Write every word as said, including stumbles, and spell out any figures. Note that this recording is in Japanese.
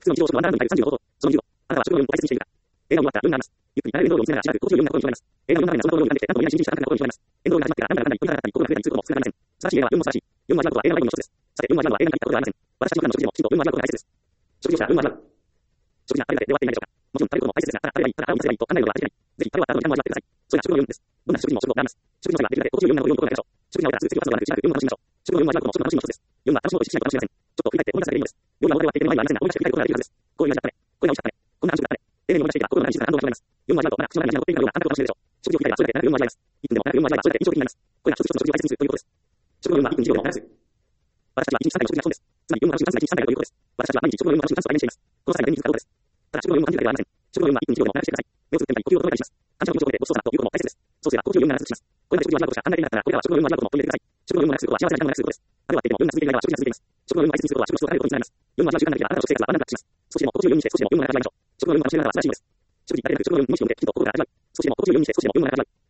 普通の日常食のワンダーランドに入るさんじゅうごほど。そのにじゅうご。あなたは食料用を排泄しているか。映画を見終わった。よんがあります。ゆっくりあらゆる運動を見せながらしばらく心地よいようなことを味わいます。映画を読んだらその通りを読んできて、なんとも言えない新人した感覚なことを味わいます。エンドロールが始まってからなんだかんだり、こんなだったり、こんなだったり、ことも少なくありません。素晴らしい映画はよんも素晴らしい。よんも味わうことは映画の醍醐味の一つです。さて、よんも味わうのは映画に入ったことがありません。私たちの普段の食事でもきちんとよんも味わうことが大切です。食事をしたらよんも味わう。食事があれだけで終わっていないでしょうか。もちろん食べることも大切ですが、ただあれがいい、ただあれを満たせばいいと考えるのは味がない。ぜひ食べ終わった後に何も味わってください。それが食のよんです。どんな食事も食のがあります。食事の際はできるだけ心地よいようなことを読むことをやりましょう。食事が終わったらすぐ次を立つのではなく、しばらくよんも楽しみましょう。食のよんも味わうことも食の楽しみの一つです。よんは楽しむことを意識しないと楽しめません。ちょっと振り返って思い出させていいのです。よんは終わって終わっているのは今はありませんが、思い出して振り返ることができるはずです。こういう味だったね。こういう味だったね。こんな味だったね。丁寧に思い出していけば心の中に静かな感動が味わえます。よんも味わうとまだ口の中に味が残っているようなあなたが楽しめるでしょう。食事を振り返ればそれだけ長くよんも味わえます。いっぷんでも長くよんも味わえばそれだけ印象的になります。これが一つ一つの食事を大切にするということです。食のよんはいっぷんにじゅうびょうでも早す。私たちはいちにちさんかいの食事が損です。つまりよんも楽しむチャンスがいちにちさんかいだということです。私たちは毎日食のよんも楽しむチャンスを歩みにしています。この際に便利に使うことです。ただ食のよんも感じるだけではありません。食のよんはいっぷんにじゅうびょうでも早くしてください。目をつぶってみたり呼吸を整えたりします。感謝の気持ちを込めてごちそうさまということも大切です。そうすれば心地よいようにならずします。これまで食事を味わうことしか考えていなかったら、これからは食のよんも味わうことも取り入れてください。食のよんも長くすることは幸せな時間を長くすることです。あれはっていてもよんが続いていない場合は食事が続いています。食のよんも大切にすることは食の質を高めることにつながります。よんも味わう時間だけではあなたの食生活はワンランクアップします。少しでも心地よいようにして少しでもよんも長く味わいましょう。食のよんも楽しみながらは素晴らしいのです。食事に慣れる食のよんも無視を向けてきちんと心から味わう。少しでも心地よいようにして少しでもよんも長く味わう。